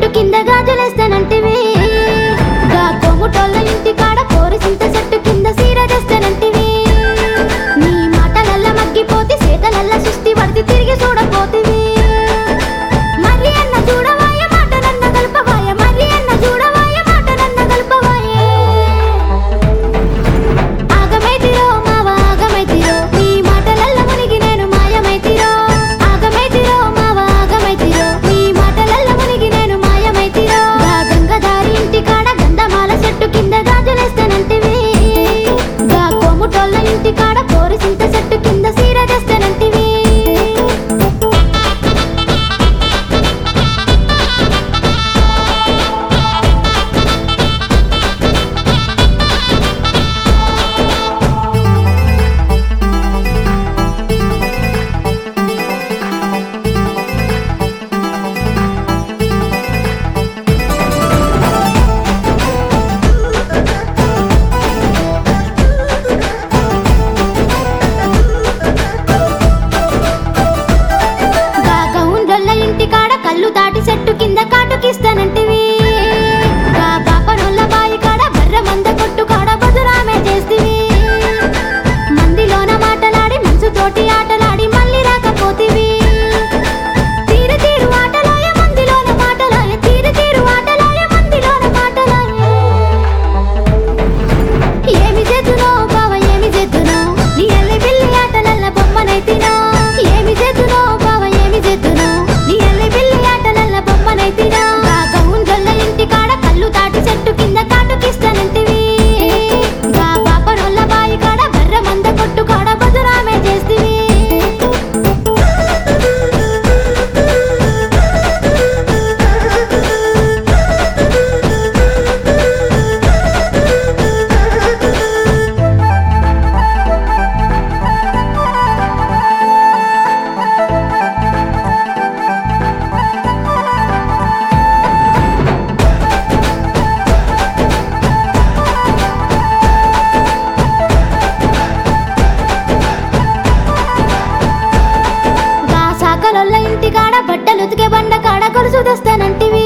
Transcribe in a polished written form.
కింద గాజులేస్తానంటివి గా కొముటోళ్ళ ఇంటి కాడ కోరిసింత చెట్టు కింద సీర తెస్తానంటివి నీ మాటలల్ల మగ్గిపోతి చేతలల్ల సుస్తి పడితే తిరిగి చూడపోతివి మరి అన్న చూడవాయ మాట నన్న గల్పవాయ మరి అన్న చూడవాయ మాట నన్న గల్పవాయ ఆగమైతిరో మావ ఆగమైతిరో నీ మాటలల్ల మునిగి నేను మాయమైతిరో ఆగమైతిరో మావ ఆగమైతిరో నీ మాటలల్ల మునిగి నేను మాయమైతిరో గా గంగదారి ఇంటి కాడ గంధమాల చెట్టు కింద గాజులేస్తానంటివి గా కొముటోళ్ళ ఇంటి కాడ కోరిసింత చెట్టు కింద సీర తెస్తానంటివి కళ్ళు దాటి చెట్టు కింద కాటుకిస్తానంటివి గా పాపనొల్ల బాయి కాడ బర్ర మంద కొట్టు కాడ బదురామే చేస్తివి మందిలోన మాటలాడి మనసుతోటి ఆటలాడి మళ్ళీ రాకపోతివి తీరు తీరు ఆటలాయ మందిలోన మాటలాయ తీరు తీరు ఆటలాయ మందిలోన మాటలాయ ఏమి చేతునో బావ ఏమి చేతునో నీ ఎల్లి పిల్లి ఆటలల్ల బొమ్మనైతినో ఏమి చేతునో బావ ఏమి చేతునో నీ ఎల్లి పిల్లి ఆటలల్ల బొమ్మనైతినో గా గౌంజొల్ల ఇంటి కాడ కళ్ళు దాటి చెట్టు కింద కాటుకిస్తానంటివి గా పాపనొల్ల బాయి కాడ బర్ర మంద కొట్టు కాడ బదురామే చేస్తివి గా సాకలొల్ల ఇంటి కాడ బట్టలు ఉతికే బండ కాడ గొలుసు తెస్తానంటివి